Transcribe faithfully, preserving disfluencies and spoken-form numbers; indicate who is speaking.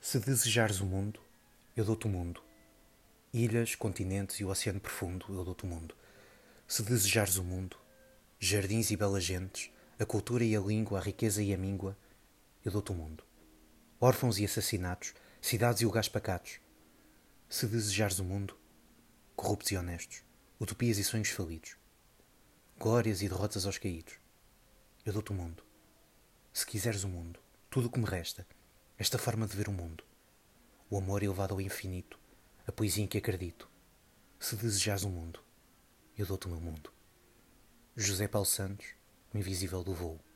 Speaker 1: Se desejares o mundo, eu dou-te o mundo. Ilhas, continentes e o oceano profundo, eu dou-te o mundo. Se desejares o mundo, jardins e belas gentes, a cultura e a língua, a riqueza e a míngua, eu dou-te o mundo. Órfãos e assassinatos, cidades e lugares pacatos. Se desejares o mundo, corruptos e honestos, utopias e sonhos falidos, glórias e derrotas aos caídos, eu dou-te o mundo. Se quiseres o mundo, tudo o que me resta, esta forma de ver o mundo, o amor elevado ao infinito, a poesia em que acredito. Se desejares o mundo, eu dou-te o meu mundo. José Paulo Santos, o invisível do voo.